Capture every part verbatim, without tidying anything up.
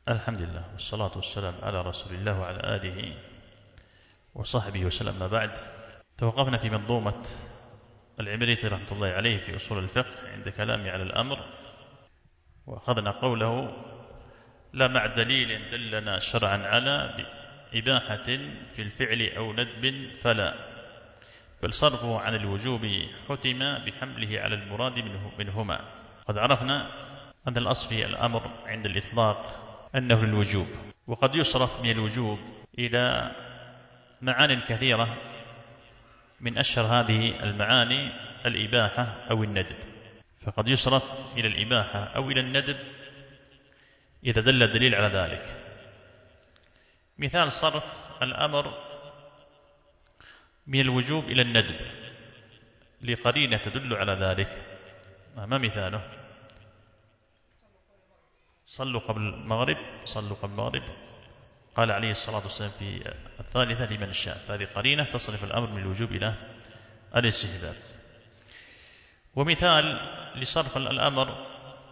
الحمد لله والصلاة والسلام على رسول الله وعلى آله وصحبه وسلم. ما بعد، توقفنا في منظومة العمريتي رحمة الله عليه في أصول الفقه عند كلامه على الأمر، وأخذنا قوله: لا مع دليل دلنا شرعا على إباحة في الفعل أو ندب فلا، بل صرفه عن الوجوب حتم بحمله على المراد منه منهما. قد عرفنا أن الأصل في الأمر عند الإطلاق أنه للوجوب، وقد يصرف من الوجوب إلى معان كثيرة، من أشهر هذه المعاني الإباحة أو الندب. فقد يصرف إلى الإباحة أو إلى الندب إذا دل الدليل على ذلك. مثال صرف الأمر من الوجوب إلى الندب لقرينة تدل على ذلك. ما مثاله؟ صلوا قبل المغرب صلوا قبل المغرب قال عليه الصلاة والسلام في الثالثة لمن شاء، فهذه قرينة تصرف الأمر من الوجوب إلى الاستحباب. ومثال لصرف الأمر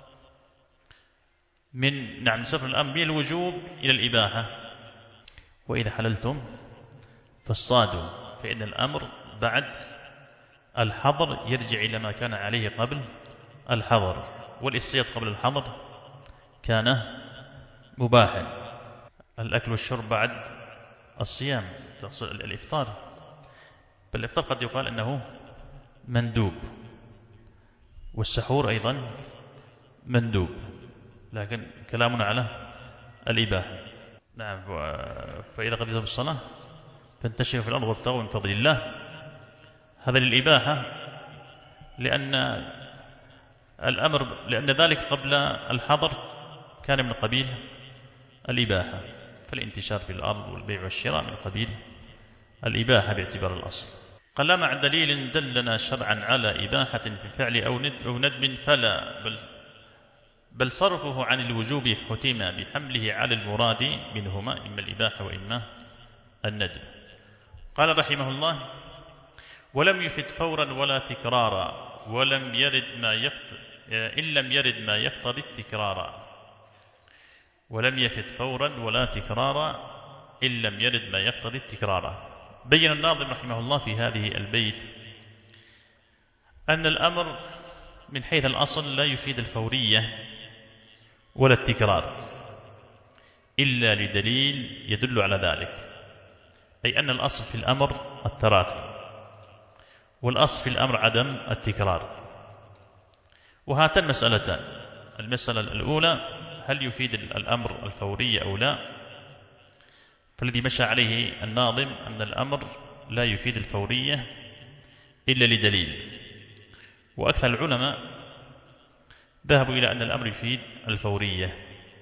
من نعم صرف الأمر من الوجوب إلى الإباحة: وإذا حللتم فاصطادوا، فإن الأمر بعد الحظر يرجع إلى ما كان عليه قبل الحظر، والاصطياد قبل الحظر كان مباحا. الأكل والشرب بعد الصيام الإفطار، بل الإفطار قد يقال أنه مندوب، والسحور أيضا مندوب، لكن كلامنا على الإباحة. نعم. فإذا قضيتم الصلاة فانتشروا في الأرض وابتغوا من فضل الله، هذا للإباحة، لأن الأمر لأن ذلك قبل الحظر كان من قبيل الإباحة، فالانتشار في الأرض والبيع والشراء من قبيل الإباحة باعتبار الأصل. قال: لا مع دليل دلنا شرعا على إباحة في الفعل أو ندب فلا، بل, بل صرفه عن الوجوب حتم بحمله على المراد منهما، إما الإباحة وإما الندب. قال رحمه الله: ولم يفد فورا ولا تكرارا، ولم يرد ما يقت... إن لم يرد ما يقتضي التكرارا. ولم يفد فورا ولا تكرارا إن لم يرد ما يقتضي التكرارا. بين الناظم رحمه الله في هذه البيت أن الأمر من حيث الأصل لا يفيد الفورية ولا التكرار إلا لدليل يدل على ذلك، أي أن الأصل في الأمر التراخي، والأصل في الأمر عدم التكرار. وهاتان مسألتان: المسألة الأولى هل يفيد الأمر الفورية أو لا، فالذي مشى عليه الناظم أن الأمر لا يفيد الفورية إلا لدليل، وأكثر العلماء ذهبوا إلى أن الأمر يفيد الفورية،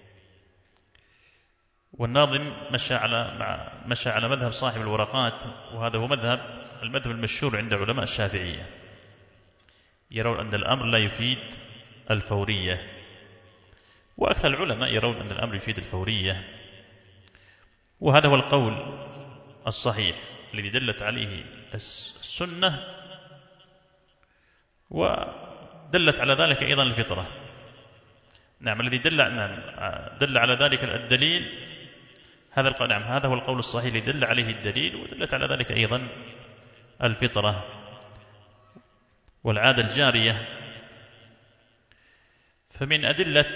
والناظم مشى على مع مشى على مذهب صاحب الورقات، وهذا هو مذهب المذهب المشهور عند علماء الشافعية، يرون أن الأمر لا يفيد الفورية، وأكثر العلماء يرون أن الأمر يفيد الفورية، وهذا هو القول الصحيح الذي دلت عليه السنة، ودلت على ذلك أيضا الفطرة. نعم، الذي دل نعم دل على ذلك الدليل، هذا القول نعم هذا هو القول الصحيح الذي دل عليه الدليل، ودلت على ذلك أيضا الفطرة والعادة الجارية. فمن أدلة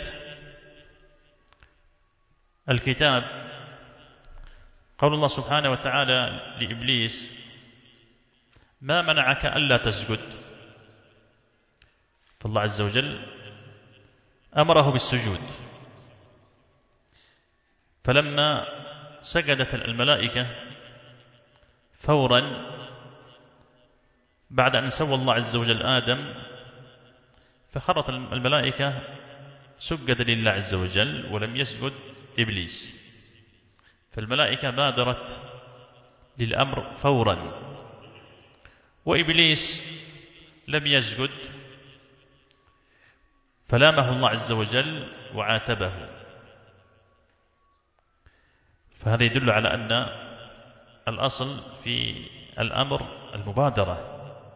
الكتاب قول الله سبحانه وتعالى لإبليس: ما منعك ألا تسجد؟ فالله عز وجل أمره بالسجود، فلما سجدت الملائكة فورا بعد أن سوى الله عز وجل آدم، فخرت الملائكة سجد لله عز وجل ولم يسجد إبليس، فالملائكة بادرت للأمر فورا، وإبليس لم يسجد، فلامه الله عز وجل وعاتبه. فهذا يدل على أن الأصل في الأمر المبادرة،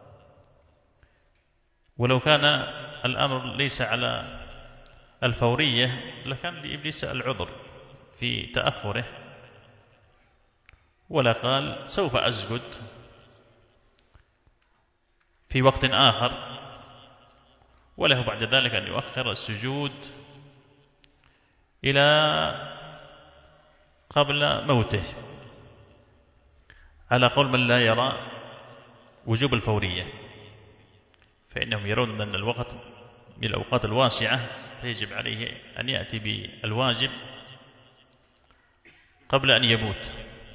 ولو كان الأمر ليس على الفورية لكان لإبليس العذر، في تأخره، ولا قال سوف أسجد في وقت آخر، وله بعد ذلك أن يؤخر السجود إلى قبل موته، على قول من لا يرى وجوب الفورية، فإنهم يرون أن الوقت من الأوقات الواسعة، فيجب عليه أن يأتي بالواجب قبل أن يموت.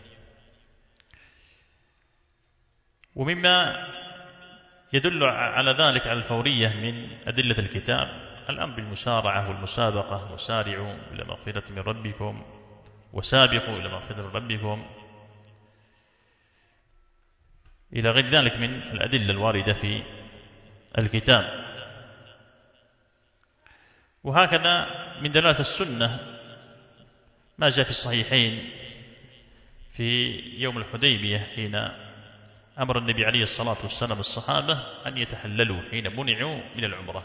ومما يدل على ذلك على الفورية من أدلة الكتاب الأمر بالمسارعة والمسابقة، وسارعوا إلى مغفرة من ربكم وسابقوا إلى مغفرة من ربكم، إلى غير ذلك من الأدلة الواردة في الكتاب. وهكذا من دلالة السنة ما جاء في الصحيحين في يوم الحديبية حين أمر النبي عليه الصلاة والسلام الصحابة أن يتحللوا حين منعوا من العمرة،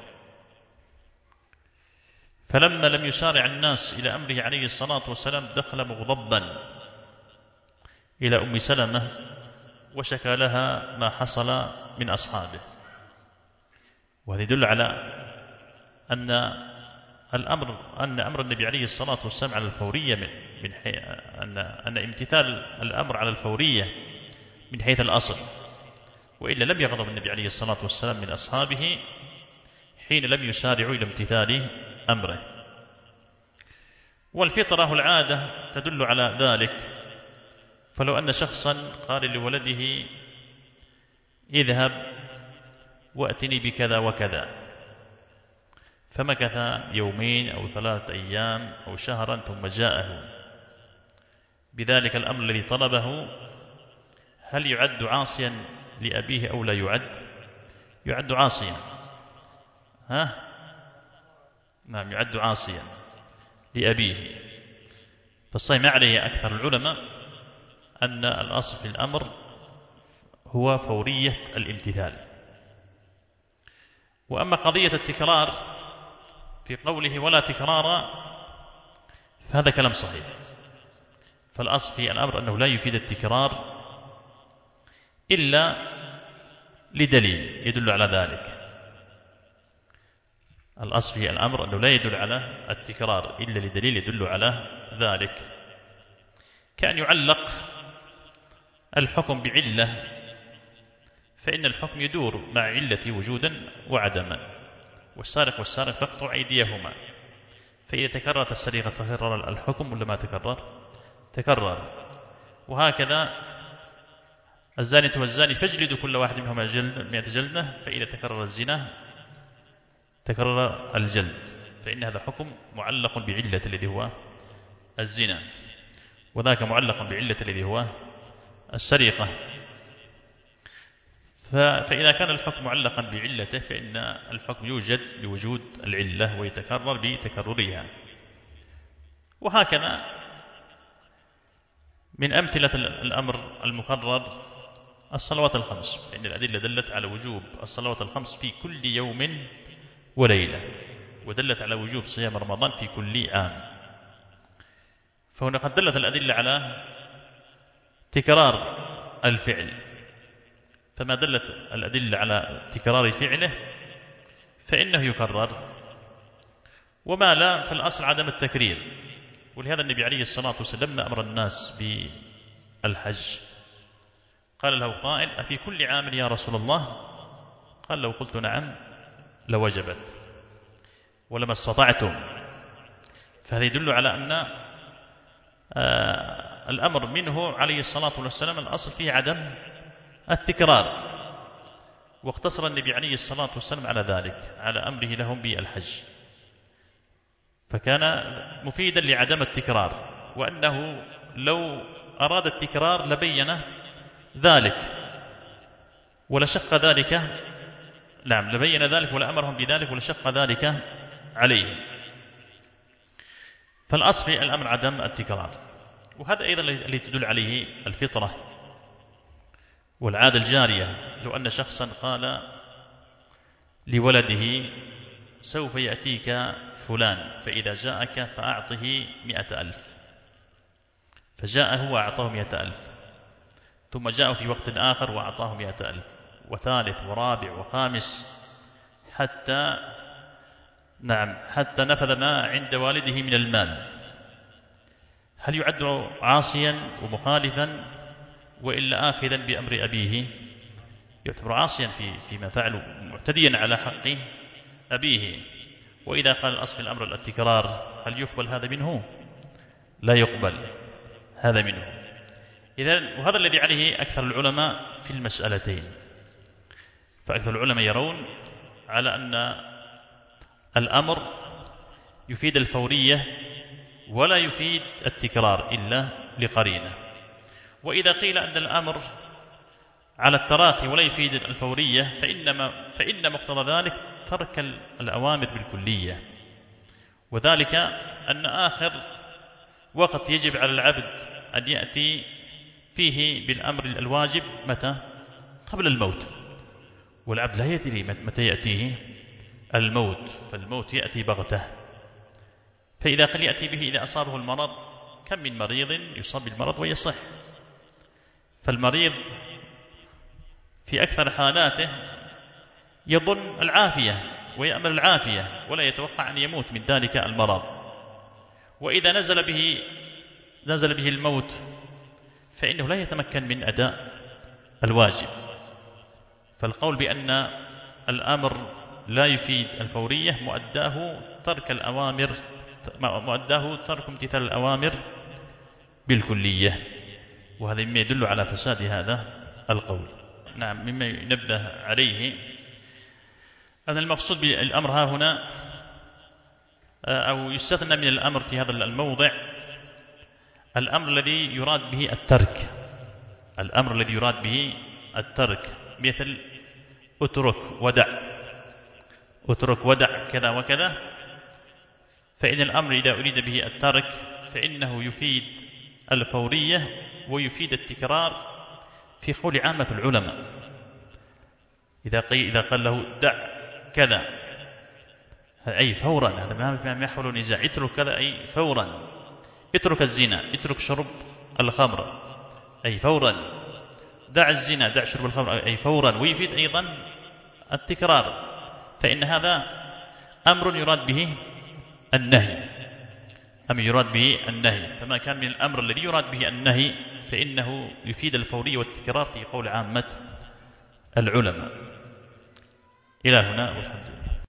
فلما لم يسارع الناس إلى أمره عليه الصلاة والسلام دخل مغضبا إلى أم سلمة وشكى لها ما حصل من أصحابه. وهذا يدل على أن الأمر أن أمر النبي عليه الصلاة والسلام على الفورية من من حي... أن أن امتثال الأمر على الفورية من حيث الأصل، وإلا لم يغضب النبي عليه الصلاة والسلام من أصحابه حين لم يسارعوا إلى امتثال أمره. والفطرة والعادة تدل على ذلك، فلو أن شخصا قال لولده اذهب وأتني بكذا وكذا، فمكث يومين أو ثلاثة أيام أو شهرا ثم جاءه بذلك الأمر الذي طلبه، هل يعد عاصيا لأبيه أو لا يعد؟ يعد عاصيا. ها؟ نعم، يعد عاصيا لأبيه. فالصحيح ما عليه أكثر العلماء أن الأصل في الأمر هو فورية الامتثال. وأما قضية التكرار في قوله ولا تكرار فهذا كلام صحيح، فالأصل في الأمر أنه لا يفيد التكرار إلا لدليل يدل على ذلك. الأصل في الأمر أنه لا يدل على التكرار إلا لدليل يدل على ذلك، كأن يعلق الحكم بعلة، فإن الحكم يدور مع علة وجودا وعدما، والسارق والسارق تقطع أيديهما، فإذا تكررت السرقة تكرر الحكم ولا ما تكرر؟ تكرر. وهكذا الزانية والزاني فاجلدوا كل واحد منهما مئة جلدة، فإذا تكرر الزنا تكرر الجلد، فإن هذا حكم معلق بعلة الذي هو الزنا، وذاك معلق بعلة الذي هو السرقة. فإذا كان الحكم معلقا بعلته فإن الحكم يوجد بوجود العلة ويتكرر بتكررها. وهكذا من أمثلة الأمر المكرر الصلوات الخمس، فإن الأدلة دلت على وجوب الصلوات الخمس في كل يوم وليلة، ودلت على وجوب صيام رمضان في كل عام. فهنا قد دلت الأدلة على تكرار الفعل، فما دلت الأدلة على تكرار فعله فإنه يكرر، وما لا فالأصل عدم التكرير. ولهذا النبي عليه الصلاة والسلام لما أمر الناس بالحج قال له قائل أفي كل عام يا رسول الله؟ قال لو قلت نعم لوجبت ولما استطعتم. فهذا يدل على أن آه الأمر منه عليه الصلاة والسلام الأصل فيه عدم التكرار، واقتصر النبي عليه الصلاة والسلام على ذلك، على أمره لهم بالحج، فكان مفيدا لعدم التكرار، وأنه لو أراد التكرار لبين ذلك ولشق ذلك، نعم لبين ذلك ولأمرهم بذلك ولشق ذلك عليه. فالأصل في الأمر عدم التكرار، وهذا أيضا الذي تدل عليه الفطرة والعادة الجارية. لو أن شخصا قال لولده سوف يأتيك فلان فإذا جاءك فأعطه مئة ألف، فجاءه وأعطاه مئة ألف، ثم جاءه في وقت آخر وأعطاه مئة ألف، وثالث ورابع وخامس، حتى نعم حتى نفذ ما عند والده من المال. هل يعد عاصيا ومخالفا وإلا آخذا بأمر أبيه؟ يعتبر عاصيا في فيما فعل، معتديا على حق أبيه. وإذا قال الأصل في الأمر التكرار، هل يقبل هذا منه؟ لا يقبل هذا منه. إذن وهذا الذي عليه أكثر العلماء في المسألتين. فأكثر العلماء يرون على أن الأمر يفيد الفورية ولا يفيد التكرار إلا لقرينة. وإذا قيل أن الأمر على التراخي ولا يفيد الفورية، فإنما فإن مقتضى ذلك ترك الأوامر بالكلية، وذلك أن آخر وقت يجب على العبد أن يأتي فيه بالأمر الواجب متى؟ قبل الموت، والعبد لا يدري متى يأتيه الموت، فالموت يأتي بغته. فإذا قال يأتي به إذا أصابه المرض، كم من مريض يصاب بالمرض ويصح، فالمريض في أكثر حالاته يظن العافية ويأمل العافية ولا يتوقع أن يموت من ذلك المرض. وإذا نزل به نزل به الموت فإنه لا يتمكن من أداء الواجب. فالقول بأن الأمر لا يفيد الفورية مؤداه ترك الأوامر مؤداه ترك امتثال الأوامر بالكلية، وهذا مما يدل على فساد هذا القول. نعم، مما ينبه عليه أن المقصود بالأمر ها هنا أو يستثنى من الأمر في هذا الموضع الأمر الذي يراد به الترك الأمر الذي يراد به الترك مثل اترك ودع اترك ودع كذا وكذا. فإن الأمر إذا أريد به الترك فإنه يفيد الفورية ويفيد التكرار في قول عامة العلماء. إذا إذا قال له دع كذا أي فورا، هذا ما يحول نزاع. اترك كذا أي فورا. اترك الزنا، اترك شرب الخمر أي فورا. دع الزنا، دع شرب الخمر أي فورا. ويفيد أيضا التكرار، فإن هذا أمر يراد به النهي أم يراد به النهي. فما كان من الأمر الذي يراد به النهي فإنه يفيد الفورية والتكرار في قول عامة العلماء. إلى هنا والحمد لله.